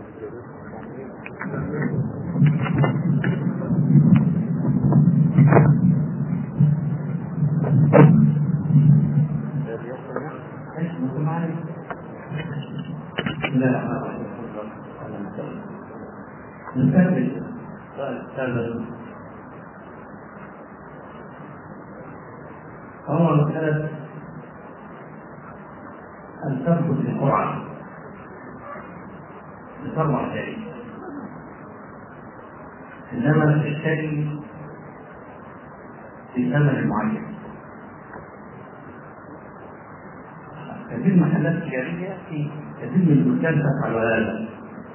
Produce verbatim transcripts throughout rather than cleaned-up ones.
نكمل السابق. هو مسألة أن تثبت القرآن بطبع شيء، إنما تشتري في ثمن معين. كثير من محلات تجارية في كثير من الدكان تفعل هذا،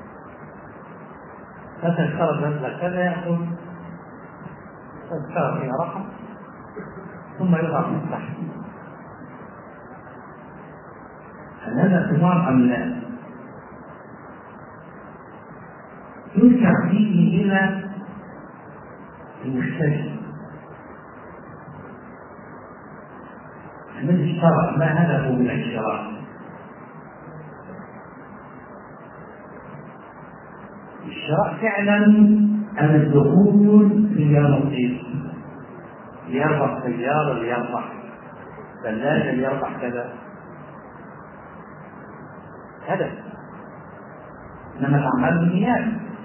فتشترط مثل كذا يأخذ تذكرة فيها رقم ثم يضع في التحت. هل هذا ثمار أم لا؟ يرجع فيه إلى المشتري الذي اشترى، ما هدفه من الشراء؟ الشراء فعلا أم الدخول في النصيب، ليربح سيارة، ليربح ثلاجة، ليربح كذا، هدف. إنما الأعمال بالنيات،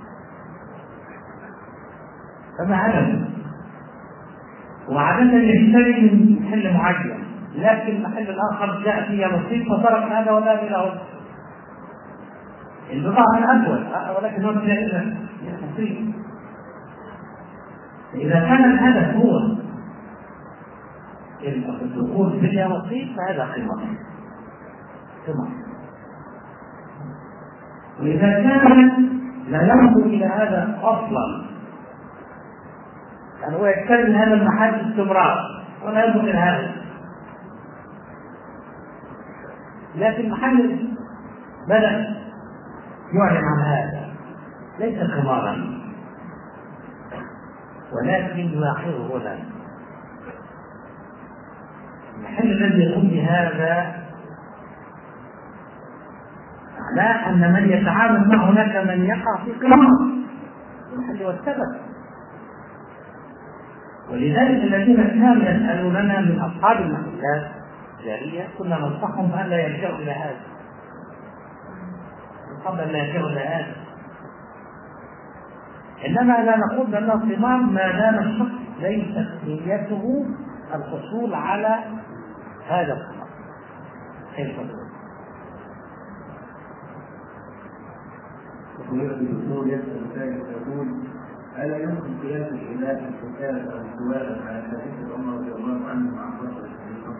فما هدف؟ وعادة يشتري من محل معين، لكن المحل الآخر جاء فيه نصيب فترك هذا ولا له البضاعة الأول، ولكن هو جاء نصيب. إذا كان الهدف هو الدخول في نصيب فهذا قمة قمة. وإذا كان لا ينظر إلى هذا أصلا، يعني هو يشتري من هذا المحل استمرار ولا ينظر إلى هذا، لكن المحل بدأ يعلن عن هذا، ليس قمارا ولكن يلاحظه هنا المحل الذي يقوم بهذا، معناه أن من يتعامل معه هناك من يقع في قمار المحل والسبب. ولذلك الذين كانوا يسألوننا من أصحاب المحلات التجارية كنا ننصحهم بأن لا يلجأوا إلى هذا، قبل أن لا يلجأوا إلى هذا. إنما لا نقول بأنه قمار ما دام الشخص ليست نيته الحصول على هذا القمار. كيف تقول؟ الدكتور يسأل سائل يقول: ألا يمكن قياس الخلاف الحكاية أو السؤال على حديث عمر رضي الله عنه مع حضرة الخليفة؟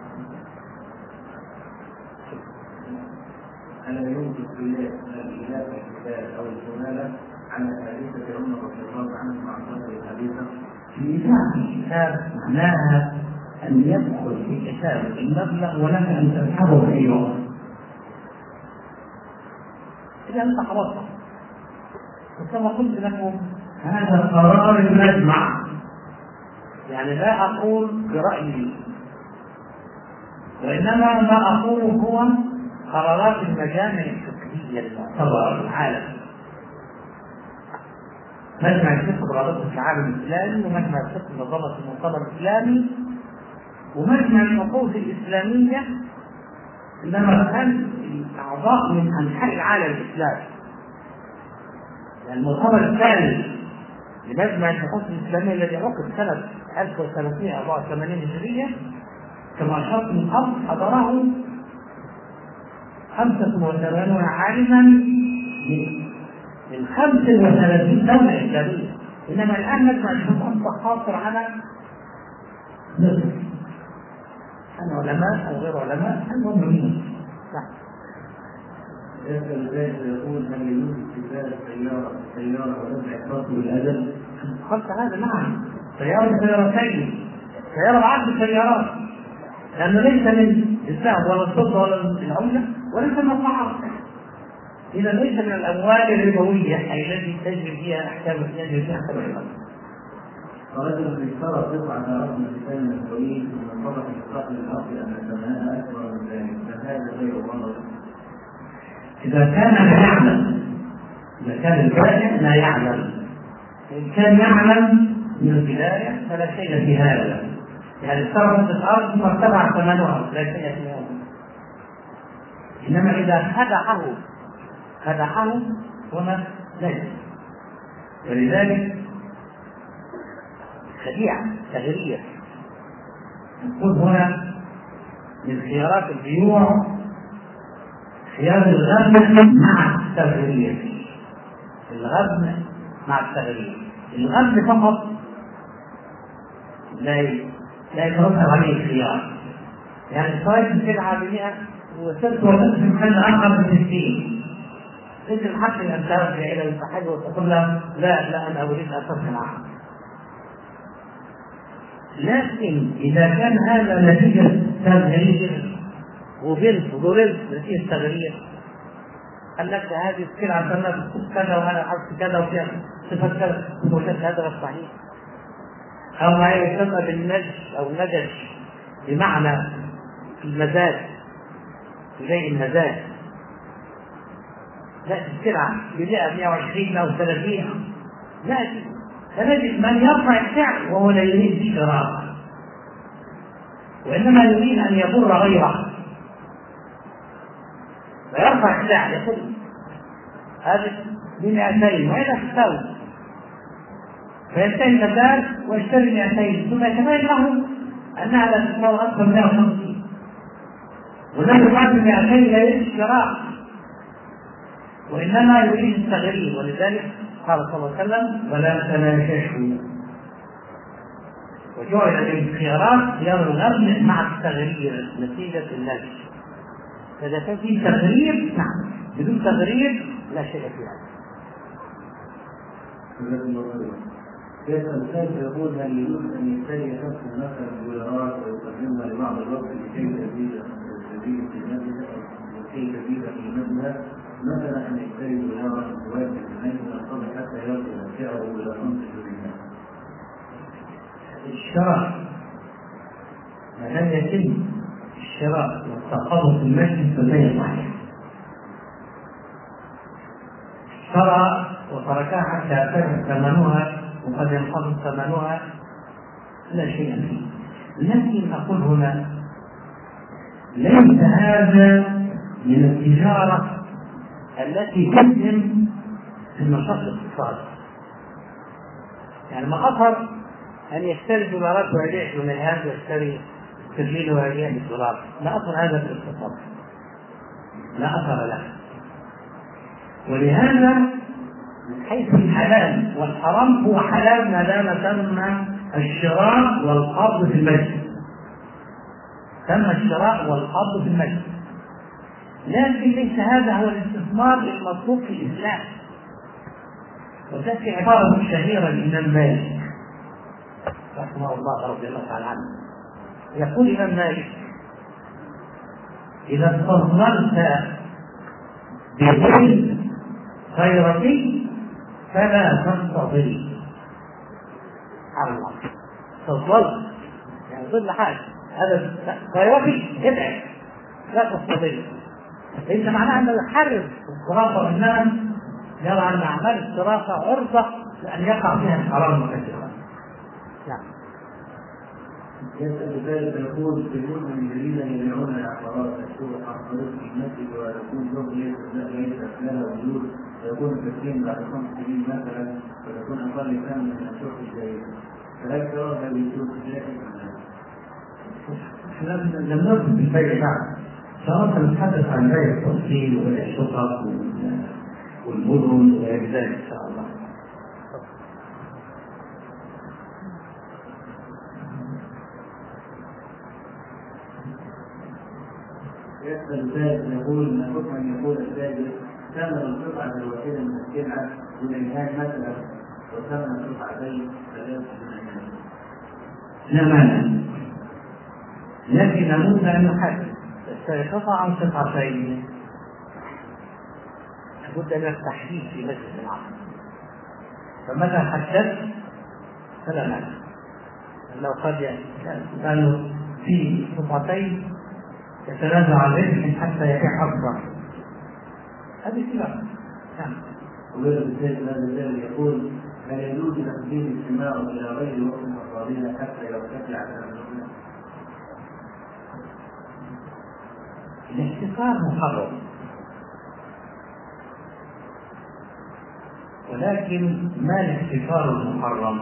ألا يمكن قياس الخلاف الحكاية أو السؤال على حديث عمر رضي الله عنه مع حضرة الخليفة؟ في كتاب معناها أن يدخل في كتاب المبلغ ولك أن تسحبه في أي وقت. إذا أنت خلصت، وكما قلت لكم هذا قرار المجمع، يعني لا أقول برأيي، وإنما ما أقوله هو قرارات المجامع الفقهية المعتبرة في العالم، مجمع الفقه برابطة العالم الإسلامي، ومجمع الفقه بنظامة المؤتمر الإسلامي، ومجمع الحقوق الإسلامية، إنما كان أعضاء من أنحاء العالم الإسلامي. يعني المؤتمر الثاني لمجمع الحقوق الإسلامية الذي عقد سنة ألف وثلاثمائة وأربعة وثمانين هجرية كما أشرت من قبل، حضره خمسة وثمانون عالما من خمس وثلاثين دولة إسلامية. إنما الآن مجمع الحقوق تقاصر على نصف، أن علماء أو غير علماء المؤمنين. يسأل ذلك يقول: هل يجوز استبدال السيارة السيارة ورفع الصوت بالأجل؟ قلت هذا نعم، سيارة سيارتين، سيارة بعض السيارات، لأنه ليس من الذهب ولا الفضة ولا العملة وليس من الطعام، إذا ليس من الأموال الربوية التي تجري فيها أحكام تجري فيها أحكام الربا. رجل اشترى قطعة رقم الثاني الطويل ثم طرح الصقر الأرض أن ثمنها أكبر من ذلك، فهذا غير غلط. إذا كان يعلم إذا كان البائع لا يعلم، إن كان يعلم من البداية فلا شيء في هذا، يعني افترضت الأرض فارتفع ثمنها لا شيء في هذا. إنما إذا خدعه خدعه هنا ليس. ولذلك خديعة تغرير. نقول هنا من خيارات البيوع خيار الغبن مع التغرير. الغبن مع التغرير. الغبن فقط لا لا يترتب عليه خيار. يعني صاير السلعة بمئة وصرت وصلت في محل آخر بستين. ليس الحق أن ترجع إلى المحل وتقول له لا لا أنا أريد أن تصنع. لكن إذا كان هذا نتيجة تغيير وبنت ضرب نتيجة تغيير، قال لك هذه السلعة تمام كذا وأنا عرفت كذا وكذا صفة كذا، وجدت هذا غير صحيح. أو ما يسمى بالنجش أو نجش بمعنى المزاج زي المزاج. لا السلعة بمئة مئة وعشرين أو ثلاثين لا فنجد من يرفع السعر وهو لا يريد الشراء وإنما يريد أن يضر غيره فيرفع السعر يقول هذا بمئتين وإذا تساوي فينتهي المزاج ويشتري مئتين ثم يتبين له أنها لا تساوي أكثر من مئة وخمسين والذي بعد مئتين لا يريد الشراء وإنما يريد التغيير. ولذلك قال صلى الله عليه وسلم ولا تناجشوا. وجعل الخيارات خيار الغبن مع التغيير نتيجة النجش. فإذا كان في تغيير نعم، بدون تغيير لا شيء في هذا. كيف الإنسان يقول هل يجوز أن يشتري نفس مثلا الدولارات ويقدمها لبعض الوقت لكي تزيد تزيد قيمتها لكي تزيد قيمتها مثلا أن يشتري دولارا واحد من القبل حتى يصل سعره إلى خمسة جنيه. الشراء ما لم يتم الشراء والتقابض في المجلس فليس صحيح. شرى وتركها حتى يرتفع ثمنها وقد ينخفض ثمنها لا شيء فيه. لكن أقول هنا ليس هذا من التجارة التي تتم في النشاط الاقتصادي. يعني ما أثر أن يشتري دولارات ويبيع جنيهات ويشتري تبديل ويبيع بالدولار، لا أثر هذا في الاقتصاد، لا أثر له. ولهذا من حيث الحلال والحرام هو حلال ما دام تم الشراء والقبض في المجلس، تم الشراء والقبض في المجلس. لكن ليس هذا هو الاستثمار المطلوب في الإسلام. وتأتي عبارة شهيرة للإمام مالك رحمه الله رضي الله تعالى عنه، يقول الإمام مالك إذا استثمرت بظل خيرتي فلا تنتظري. سبحان الله، تظل يعني ظل حاجة هذا خيرتي ابعد لا تنتظري. ليس معناه أنه يحرر الصرافة والناس يرى أن أعمال الصرافة عرضة لأن يقع فيها الحرام كثيرا. نعم. يسأل ذلك يقول يقولون من الذين يبيعون العقارات تكون عقارات في المسجد ويكون له ليس لها وجود ويكون التسليم بعد خمس سنين مثلا ويكون أقل ثمن من الشرط الجيد، فهل ترى هذا يجوز ذلك؟ لم نرد بالبيع بعد، شرط نتحدث عن بيع التفصيل والشقق والمدن وغير ذلك إن شاء الله. يسأل ذلك يقول ما حكم أن يقول التاجر ثمن القطعة الوحيدة من السلعة بجنيهان مثلا وثمن القطعتين ثلاث جنيهان؟ لا مانع، لكن لابد أن نحدد قطعة أو قطعتين، لابد من التحديد في مجلس العقد. فمتى حددت فلا مانع، لو قد كانوا في قطعتين يتنازع عن الربح حتى يبيع أكبر، هذه سلعة. نعم. وغير بالتالي هذا ذلك يقول هل يجوز تقديم الاجتماع إلى غير وقت مقابلها حتى يرتفع على النقطة؟ الاحتكار محرم، ولكن ما الاحتكار المحرم؟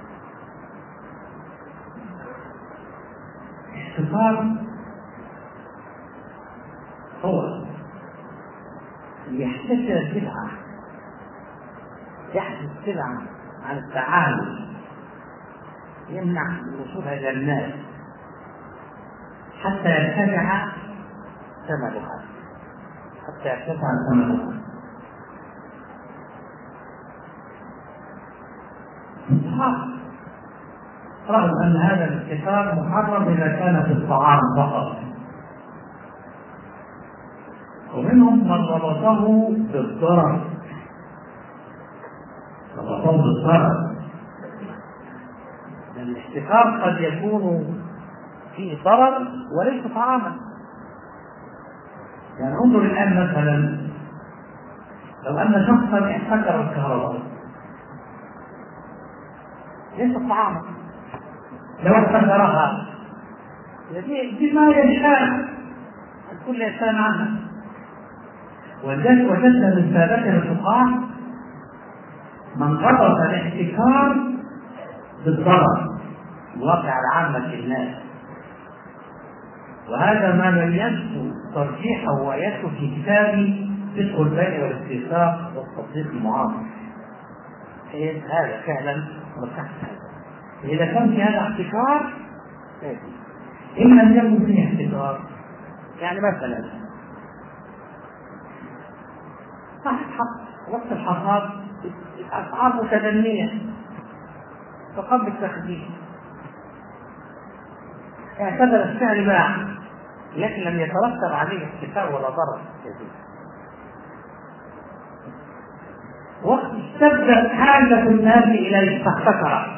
الاحتكار هو يحتكر سلعة، يحجز سلعة عن التعامل، يمنع وصولها إلى الناس حتى يرتفع ثمنها، حتى يرتفع ثمنها. رغم أن هذا الاحتكار محرم إذا كان في الطعام فقط، ومنهم من ربطه بالضرر، ربطه بالضرر. الاحتكار قد يكون فيه ضرر وليس طعاما. يعني انظر الآن مثلا لو أن شخصا احتكر الكهرباء ليس طعاما، لو احتكرها بما يشاء الكل يسأل عنها. ولذلك وجدنا من سابقنا الفقهاء من ربط الاحتكار بالضرر الواقع على عامة الناس، وهذا ما ميزت ترجيحه وآياته في كتاب فقه البيع والاستيثاق والتصديق المعاصر. هذا فعلا مرتاح. إذا كان في هذا احتكار إن لم يكن فيه احتكار، يعني مثلا وقت الحصاد الأسعار متدنية فقبل التخزين اعتبر السعر باع، لكن لم يترتب عليه احتكار ولا ضرر. وقت اشتدت حاجة الناس إليه فاحتكر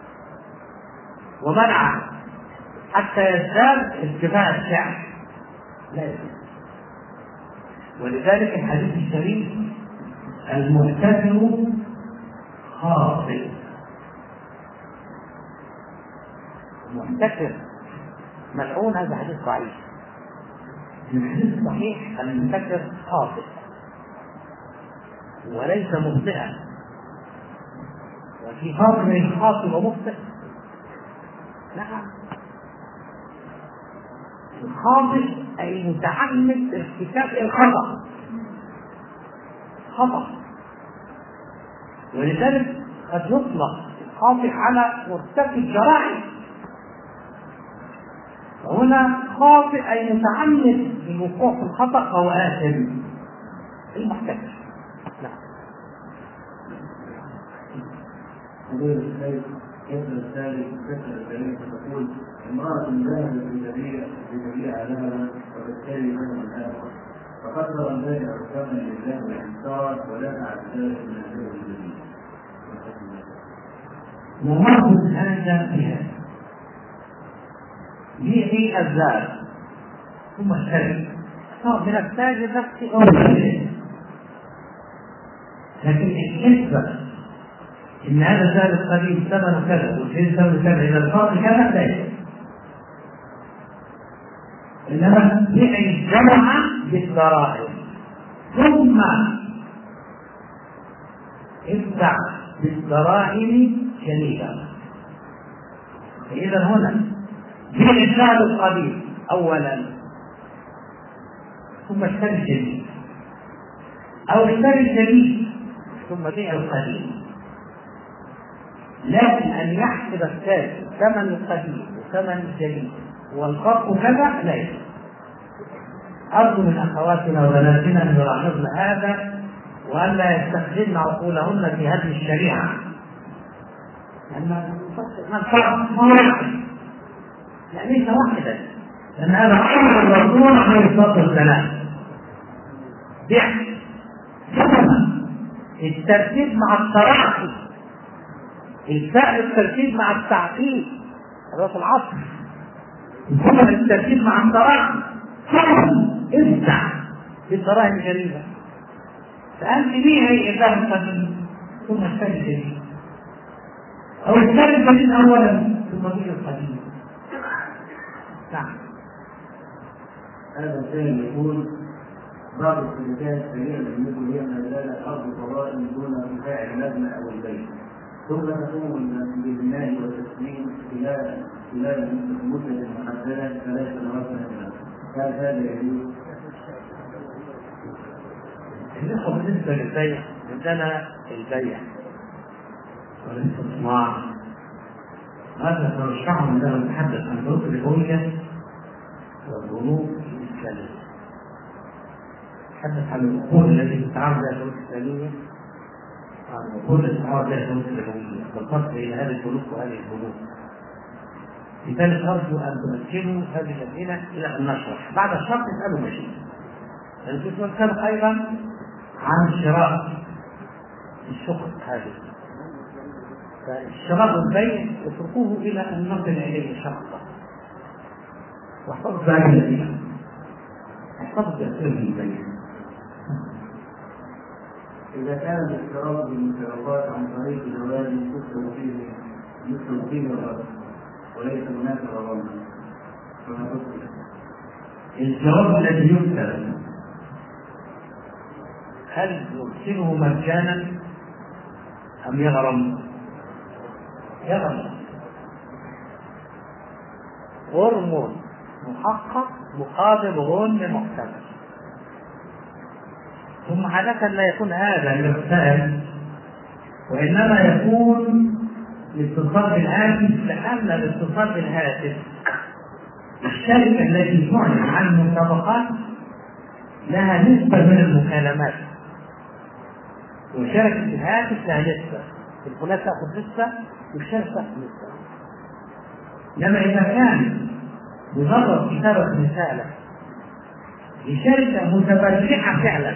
ومنع حتى يزداد ارتفاع السعر، لا يزداد. ولذلك الحديث الشريف المحتكر خاطئ، المحتكر ملعون، هذا حديث ضعيف. الحديث الصحيح المحتكر خاطئ وليس مخطئا، وفي فرق بين الخاطئ ومخطئ. نعم، الخاطئ أي متعمد ارتكاب الخطأ، خطأ. ولذلك قد يطلق الخاطئ على مرتكب جرائم، وهنا خاطئ أي متعمد بالوقوع في الخطأ فهو آثم المحتكر. نعم. يسأل الثالث تسأل الثالث تقول امرأة ذهبت لتبيع لها وتشتري منها الآخر، فقدر البائع ثمن لله والإنصار ودفع ذلك من الثمن الجديد. ومرض هذا فيها بيعي الزاد ثم اشتري، صار من التاجر نفسي أو غيره، لكن النسبة إن هذا الزاد القديم ثمنه كذا والجديد ثمنه كذا، إذا الفرق كذا لا يجوز. إنما بيع الجمع بالدراهم ثم ادفع بالدراهم جميلة. فإذا هنا بيع الزاد القديم أولا ثم اشتري الجديد، أو اشتري الجديد ثم بيع القديم. لكن أن يحسب التاجر ثمن القديم وثمن الجديد والفرق كذا لا يجوز. أرجو من أخواتنا وبناتنا أن يلاحظن هذا وأن لا يستخدمن عقولهن في هذه الشريعة، لأن الفرق واحد، يعني ليس واحدا، لأن هذا أمر الرسول عليه الصلاة والسلام. بيع الترتيب مع التراخي، الفعل الترتيب مع التعقيد، هذا في العصر. ثم الترتيب مع التراخي، ثم ادفع بالدراهم جريمة. فأنت بيعي إله القديم ثم الثاني الجديد، أو الثاني الجديد أولا ثم بيع القديم. نعم. هذا الثاني يقول بعض الشركات سريعا بالنسبه لها ان لا ارض قرائن دون ارتفاع المبنى او البيت، ثم تقوم بالبناء والتسليم خلال خلال مده محدده ثلاث سنوات مثلا، هل هذا يجوز؟ بالنسبه للبيع عندنا البيع والاستثمار هذا ترشحه عندما نتحدث عن البنوك الربويه والبنوك الاسلاميه. نتحدث عن الأصول التي تتعامل بها البنوك الإسلامية، عن الأصول التي تتعامل بها البنوك الربوية، والفرق بين هذه البنوك وهذه البنوك. لذلك أرجو أن تمكنوا هذه الأسئلة إلى أن نشرح، بعد الشرح اسألوا مشي. القسم الثالث أيضا عن شراء الشقق هذه، فالشراء والبيع اتركوه إلى أن نصل إليه إن شاء الله. واحفظوا هذه الأسئلة، احفظوا تأثير البيع. إذا كان الاقتراض بالمشتركات عن طريق جواز يكتب فيه يكتب فيه الرد وليس هناك غرامة، فما تكتب؟ الجواب الذي يكتب هل يرسله مجانا أم يغرم؟ يغرم. غرم محقق مقابل غرم محتمل. ثم عادة لا يكون هذا للرسائل، وإنما يكون لاتصال بالهاتف، لأن الاتصال بالهاتف الشركة التي تعلن عن المسابقات لها نسبة من المكالمات، وشركة الهاتف لها نسبة، الفلان تأخذ نسبة والشركة تأخذ نسبة. لما إذا كان مجرد كتابة رسالة لشركة متبرعة فعلا،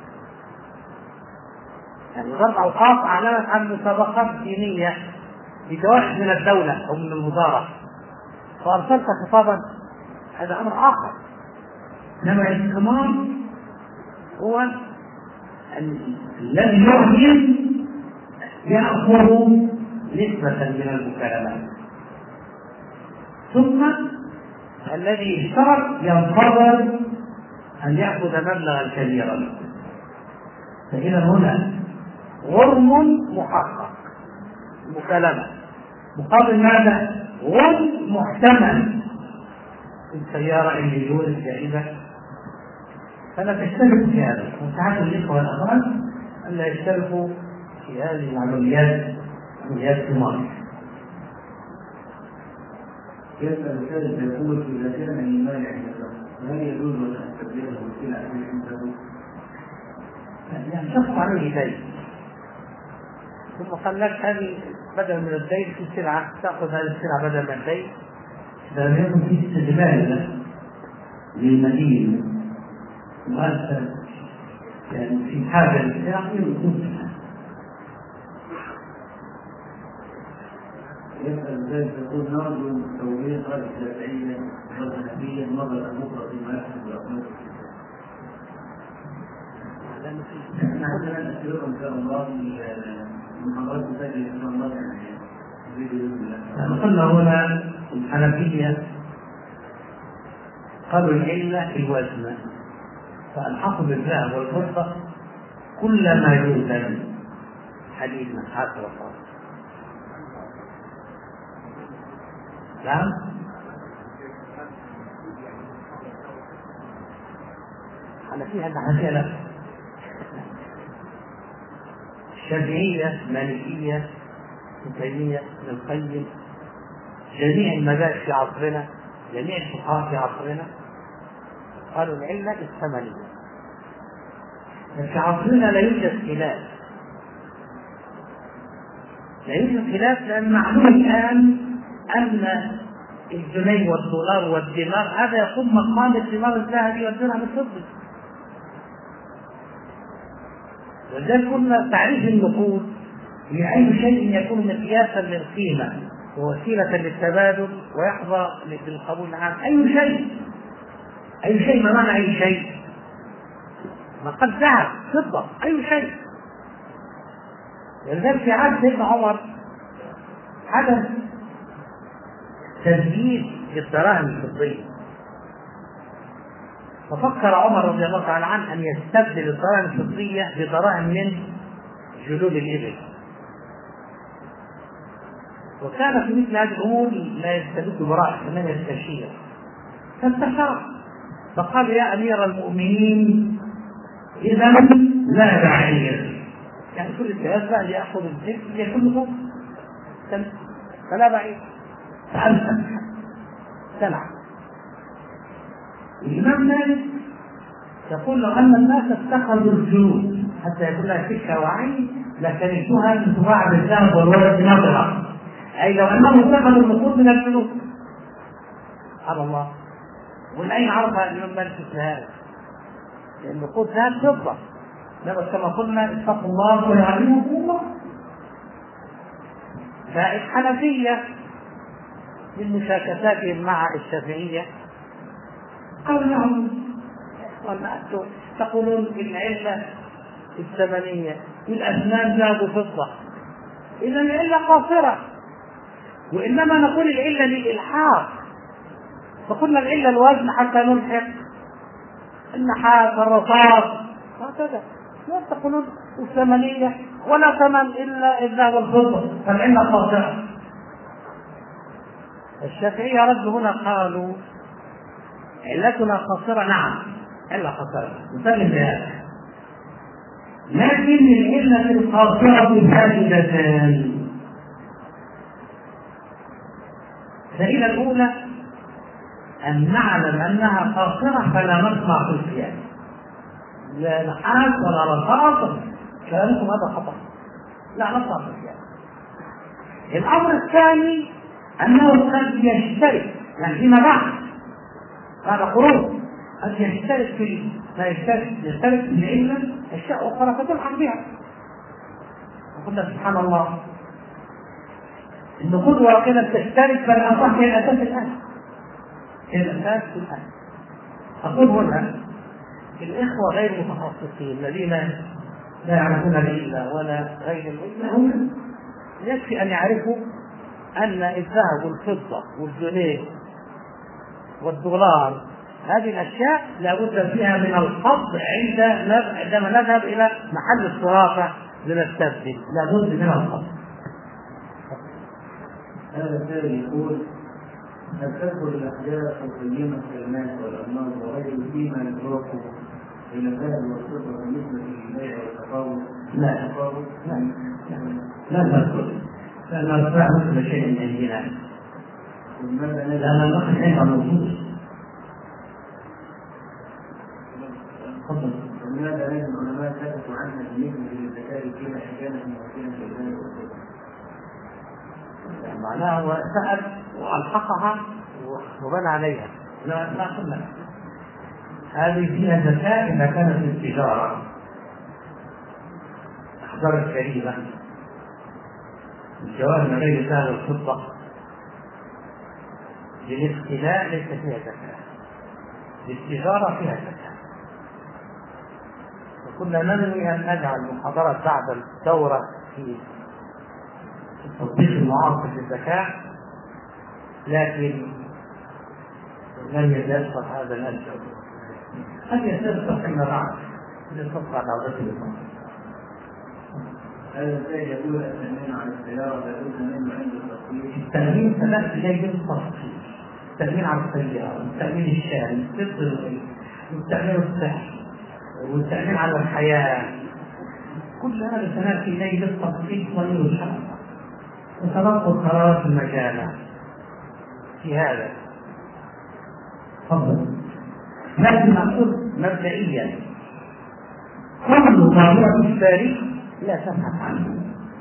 يعني مجرد أوقاف أعلنت عن مسابقات دينية لجوائز من الدولة أو من الوزارة فأرسلت خطابا، هذا أمر آخر. إنما الاستثمار هو الذي يعلن يأخذ نسبة من المكالمات، ثم الذي اشترك ينتظر أن يأخذ مبلغا كبيرا. فإذا هنا غرم محقق مكالمة مقابل ماذا؟ غرم محتمل. السيارة المليون الجائزة، فلا تشترك في هذا، وساعات الإخوة والأخوات ألا يشتركوا في هذه العمليات، عمليات ثمار. يسأل الثالث يقول إذا كان المانع هل يجوز أن أستبدله بالسلع التي عنده؟ يعني شخص عليه دين ثم قال لك هذه بدل من الدين في سلعة، تأخذ هذه السلعة بدل من الدين، فلم يكن في استغلال للمدين مؤثر يعني في حاجة للسلعة يمكن. يسأل ذلك يقول نرجو توضيح هذه الشافعية والحنفية مرة أخرى فيما يحدث الأقوال. نحن عندنا نسير إن شاء الله في محاضرات مساجد إن شاء الله يعني قلنا هنا الحنفية قالوا العلة في الوزن، فالحق بالذهب والفضة كل ما يوزن حديد نحاس وصار. نعم. حنفية عندنا حنفية لا. الشافعية، مالكية، ابن تيمية، ابن القيم، جميع المذاهب في عصرنا، جميع الفقهاء في عصرنا قالوا العلة الثمنية. في عصرنا لا يوجد خلاف، لا يوجد خلاف لأن معلوم الآن أن الجنيه والدولار والدينار هذا يقوم مقام الدينار الذهبي والدرهم الفضي. ولذلك قلنا تعريف النقود هي أي شيء يكون مقياسا للقيمة ووسيلة للتبادل ويحظى بالقبول العام. أي شيء، أي شيء، ما معنى أي شيء؟ لقد ذهب فضة أي شيء. ولذلك في عهد سيدنا عمر حدث تزييد للدراهم الفضية، ففكر عمر رضي الله تعالى عنه أن يستبدل الدراهم الفضية بدراهم من جلود الإبل، وكان في مثل هذه الأمور لا يستبد برأي كمان يستشير، فاستشار فقال يا أمير المؤمنين إذا لا بعير، يعني كل الجهاز بقى يأخذ الإبل يكون فوق فلا بعير. فأمسك سمع. الإمام مالك يقول لو أن الناس اتخذوا الجلود حتى يكون لها سكة وعين لكنتها من تباع بالذهب والورق نظرة، أي لو أنهم اتخذوا النقود من الجلود. سبحان الله. ومن أين عرفها الإمام مالك مثل هذا؟ لأن النقود ذهب فضة، بس كما قلنا اتقوا الله ويعلمكم الله. فالحنفية من مشاكساتهم مع الشافعية قالوا لهم أنتم تقولون العلة الثمنية والأسنان ذهب وفضة، إذا العلة قاصرة، وإنما نقول العلة للإلحاق، فقلنا العلة الوزن حتى نلحق النحاس الرصاص هكذا. لا تقولون الثمنية ولا ثمن إلا الذهب والفضة، فالعلة قاصرة. الشافعية ردوا هنا قالوا علتنا قاصرة، نعم علة قاصرة نسلم بهذا، لكن العلة القاصرة فائدتان. الفائدة الأولى أن نعلم أنها قاصرة فلا نطمع في القياس، لا نحاس ولا رصاص، كلامكم هذا خطأ، لا نطمع في القياس. الأمر الثاني أنه قد يشترك، يعني فيما بعد بعد قرون قد يشترك في ما يشترك يشترك في العلة أشياء أخرى فتلحق بها. وقلنا سبحان الله النقود ورقنا تشترك، فالأصح هي الأساس الآن، هي الأساس الآن. أقول هنا الإخوة غير المتخصصين الذين لا يعرفون العلة ولا غير العلة هم يكفي أن يعرفوا أن الذهب والفضة والجنيه والدولار هذه الأشياء لابد فيها من القبض عند عندما نذهب إلى محل الصرافة لنستبدل، لابد من القبض. هذا الثاني يقول هل تدخل الأحداث القيمة كالمال والأموال وغيره فيما يدرك إلى الذهب والفضة بالنسبة للبيع والتفاوض؟ لا لا لا تدخل، لأن البيع مثل شيء من عندنا، لأن النقل عندها موجود. ولماذا لازم العلماء ثبتوا عنها بالنسبة للزكاة فيما كانت ممكنة في البيع والفضة؟ معناها هو سأل وألحقها وبنى عليها. لا لا قلنا هذه فيها زكاة إذا كانت التجارة أحضر الكريمة الجواهر من غير ذهب والفضة للاختلاء ليس فيها زكاة، للتجارة فيها زكاة. وكنا ننوي أن نجعل محاضرة بعد الدورة في تطبيق المعاصر للزكاة، لكن لم يتيسر هذا الأجر. هل يتيسر فيما بعد للفقه على ذلك؟ هذا الشيء يقول التأمين على السيارة لابد منه عند التصوير. التأمين ثلاث شيء بالتفصيل: التأمين على السيارة، والتأمين الشامل، والتأمين الصحي، والتأمين على الحياة. كل هذا سنأتي إليه بالتفصيل طويل إن شاء الله، وتلقوا القرار في المجال في هذا. تفضل. لكن أقول مبدئيا كل ظاهرة التاريخ لا تبحث عنه،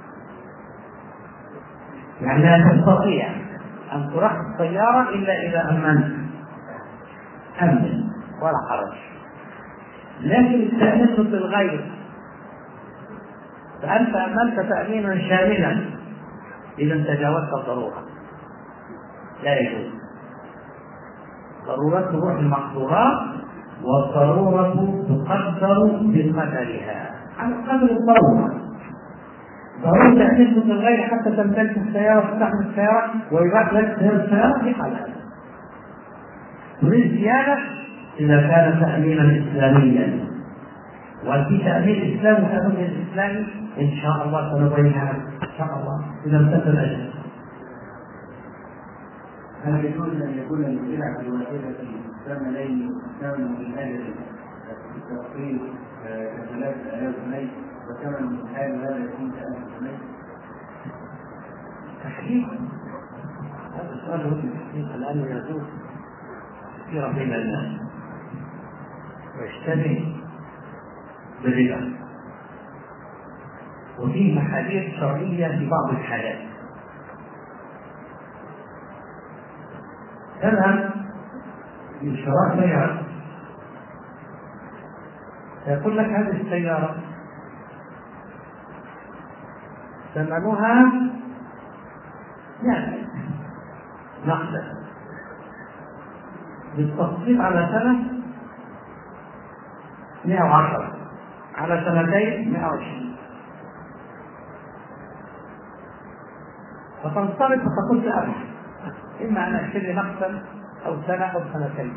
يعني لا تستطيع أن ترحب السيارة إلا إذا أمنت أمن ولا حرج. لكن التأمين ضد الغير، فأنت أمنت تأمينا شاملا إذا تجاوزت الضرورة، لا يجوز. ضرورة تروح المحظورات والضرورة تقدر بقدرها على قدر الضرورة. ضرورة تأتيك من الغير حتى تمتلك السيارة وتستعمل السيارة ويبقى لك السيارة في حالها. تريد زيادة إذا كان تأمينا إسلاميا، وفي تأمين إسلام وتأمين الإسلامي إن شاء الله سنبينها إن شاء الله إذا امتثل الأجل. هل يجوز أن يكون للسلعة الواحدة ثمنين ثمن من أجل التوفير كثلاثة آلاف جنيه وثمن من حال هذا يكون كألف جنيه؟ تحقيق هذا السؤال هو التحقيق الآن يجوز كثيرا بين الناس ويشتبه بالربا، وفيه محاذير شرعية في بعض الحالات. تذهب لشراء سيارة فيقول لك هذه السيارة ثمنها يعني نقدا بالتفصيل على سنة مئة وعشرة، على سنتين مئة وعشرين، فتنصرف فتقول لأبدا إما أن أشتري نقدا أو سنة أو سنتين.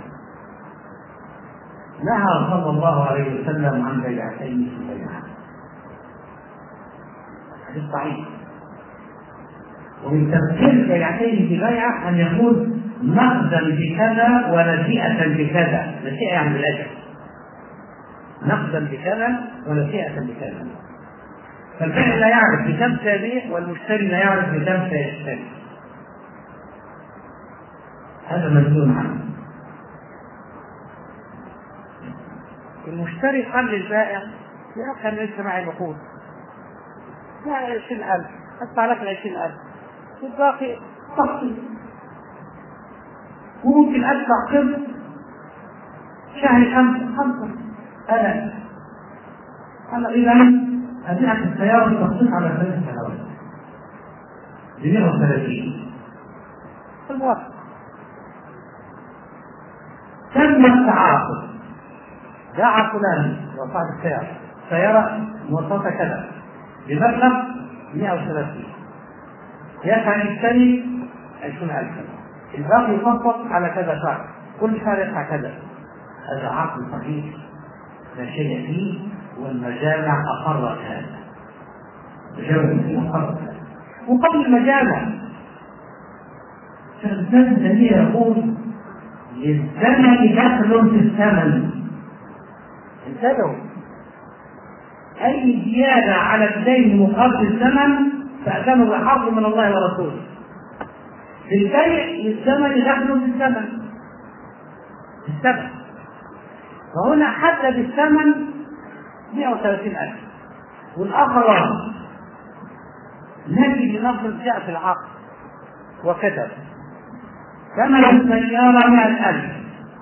نهى صلى الله عليه وسلم عن بيعتين في بيعة، حديث ضعيف. ومن تفسير البيعتين في بيعة أن يكون نقدا بكذا ونسيئة بكذا، نسيئة يعني بالأجل، نقدا بكذا ونسيئة بكذا. فالبائع لا يعرف بكم سيبيع والمشتري لا يعرف بكم سيشتري، هذا منهي عنه. المشتري قال للبائع يا أخي أنا لسه معي نقود معي عشرين ألف أدفع لك العشرين ألف والباقي تقسيط، وممكن أدفع قسط شهر خمسة خمسة أنا أنا إذا أبيعك السيارة التقسيط على ثلاث سنوات بمئة وثلاثين الموافق. تم التعاقد، باع فلان وصاحب السيارة سيارة مواصفة كذا بمبلغ مئة وثلاثين، يدفع يشتري عشرين ألف، الباقي يخفض على كذا شهر، كل شهر يدفع كذا. هذا عقد صحيح لا شيء فيه، والمجامع أقرت هذا، مجامع أقرت هذا. وقبل المجامع فالإنسان الذي يقول للزمن دخل في الثمن، انتبهوا، أي زيادة على الدين مقابل الثمن فأثمن بحرب من الله ورسوله. في البيع للزمن دخل في الثمن في الثمن، فهنا حدد الثمن مئة وثلاثين ألف والآخر نجي لنفس جاء في العقد وكتب ثمن السيارة مئة ألف،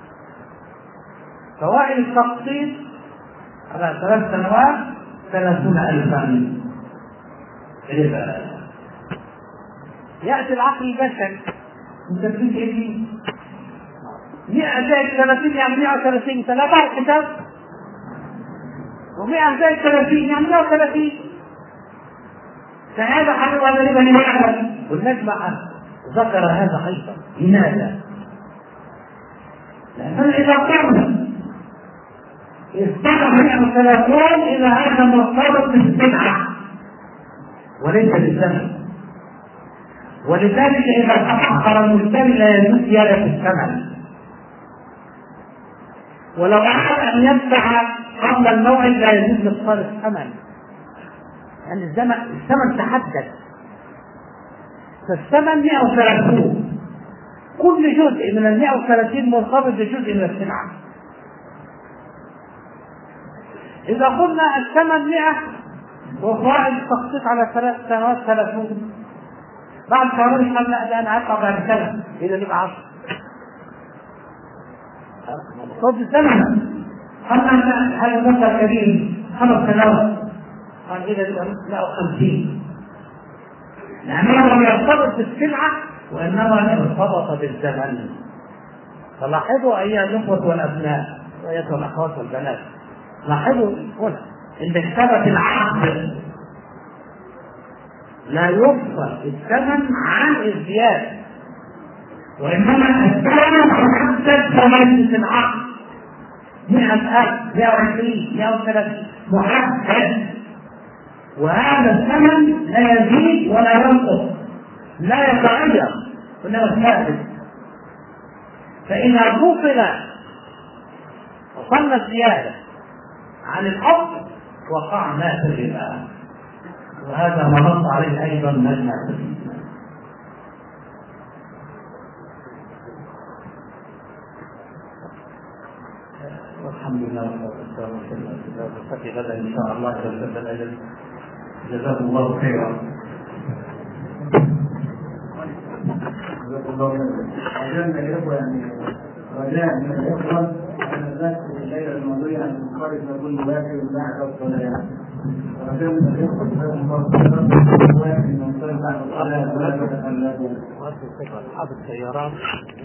فوائد التقسيط على ثلاث سنوات ثلاثون ألفا ربا. يأتي العقل البشري انت بتقول ايه؟ مئة زائد ثلاثين يعني مئة وثلاثين، ثلاثة الكتاب، ومئة زائد ثلاثين يعني مئة وثلاثين، فهذا حلو هذا ربا لماذا؟ والنجمع ذكر هذا أيضا. لماذا؟ لأننا إذا قلنا استقر مئة وثلاثين إلى هذا مرتبط بالسلعة وليس بالزمن، ولذلك إذا تأخر المشتري لا يجوز زيادة الثمن، ولو أحب أن يدفع قبل الموعد لا يجوز إبطال الثمن، لأن يعني الزمن الثمن تحدد، فالثمن مئة وثلاثين، كل جزء من ال مئة وثلاثين مرتبط بجزء من السلعة. إذا قلنا الثمن مئة وفائد التقسيط على ثلاث سنوات ثلاثون، بعد شهرين قال لا ده أنا هدفع بعد سنة إذا نبقى عشرة، صوت السنة قلنا هذا مبلغ كبير خمس سنوات قال إذا نبقى مئة وخمسين، لأنه لم يرتبط بالسلعة وإنما ارتبط بالزمن. فلاحظوا أيها الأخوة والأبناء أيتها الأخوات والبنات، لاحظوا هنا إن ثبت العقد لا يفصل الثمن عن الزيادة، وإنما الثمن محدد كمجلس العقد مئة ألف مئة وعشرين مئة وثلاثين محدد، وهذا الثمن لا يزيد ولا ينقص لا يتغير إنما ثابت. فإذا فصل وصلنا الزيادة عن الأصل وقعنا في الربا، وهذا ما نص عليه أيضا مجمع الإسلام. والحمد لله والصلاة والسلام على غدا إن شاء الله جل وعلا. جزاكم الله خيرا. جزاكم الله خيرا. عجبنا الإخوة يعني رجاء من الإخوة أن الناس الليلة الماضية أن نخرج كل واحد بعد الصلاة. رجاء من الإخوة جزاكم الله خيرا. واحد من صلاة بعد الصلاة ولا تتخلفوا. أصحاب السيارات